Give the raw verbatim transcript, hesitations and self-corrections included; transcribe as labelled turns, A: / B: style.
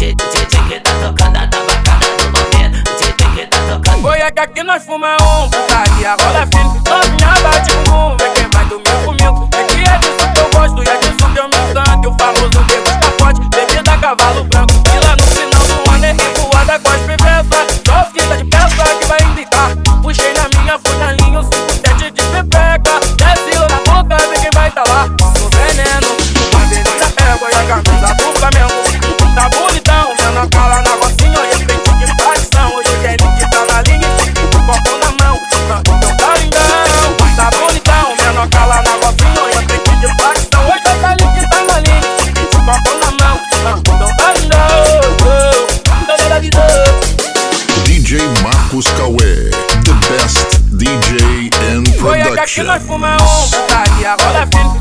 A: D J que tá tocando a tabacada do momento. D J que tá tocando.
B: Foi é que aqui nós fuma um, putaria rola firme. Novinha bate bumbum, vem quem vai dormir comigo. É que é disso que eu gosto e é disso que eu me encanto. E o famoso degusta forte, bebida cavalo branco. E lá no final do ano é revoada, gospel e peça. Só fita de peça que vai indicar. Puxei na minha funilinha o cinco sete de pepeca. Desce lá na boca, vem quem vai tá lá. No veneno, uma bebida égua e a camisa do Flamengo. Tá bonitão, menor cala na rocinha. Olha frente de facção, hoje é que tá na linha. Copão na mão, então tá lindão. Tá bonitão, menor cala na rocinha. Olha frente de facção, hoje é que tá na linha. Copão na mão, então tá lindão.
C: D J Marcos Cauê, the best D J in
B: Foi é que aqui
C: production.
B: nós fuma um, putaria rola firme.